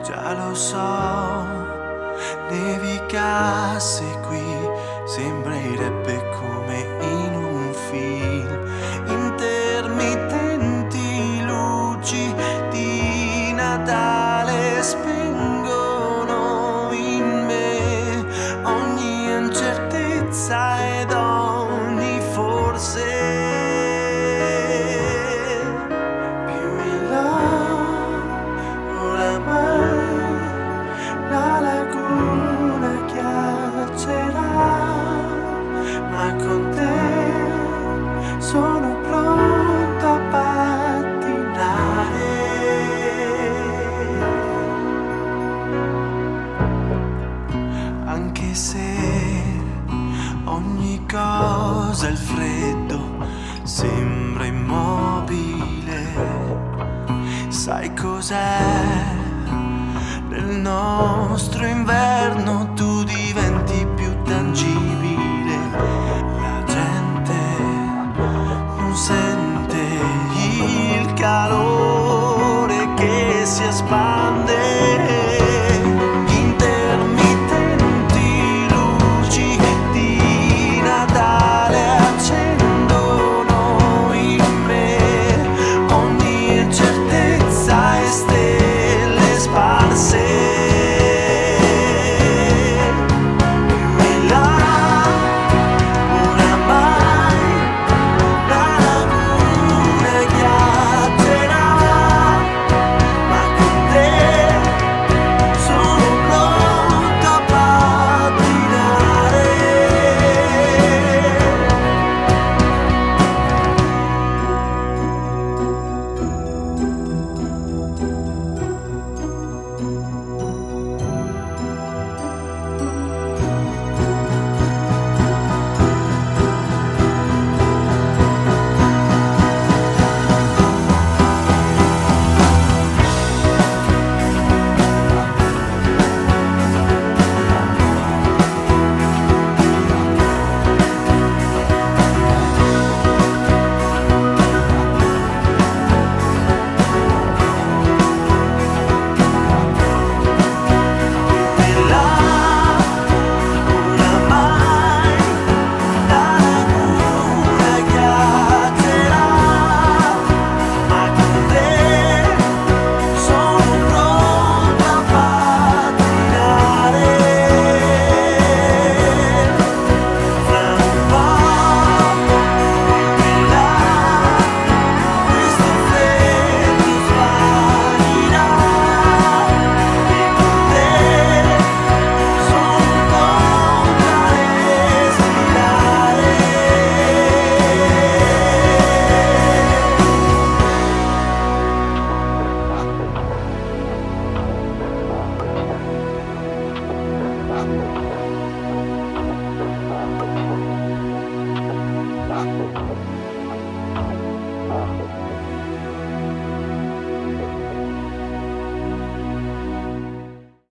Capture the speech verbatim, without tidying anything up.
Già lo so, nevicasse qui, sembrerebbe come in un film. Intermittenti luci di Natale spengono in me ogni incertezza ed ogni forse. Ma con te sono pronto a pattinare. Anche se ogni cosa, il freddo, sembra immobile, sai cos'è? Nel nostro inverno tu diventi più tangibile. La gente non sente il calore che si espande. Intermittenti luci di Natale accendono in me ogni incertezza e stelle sparse.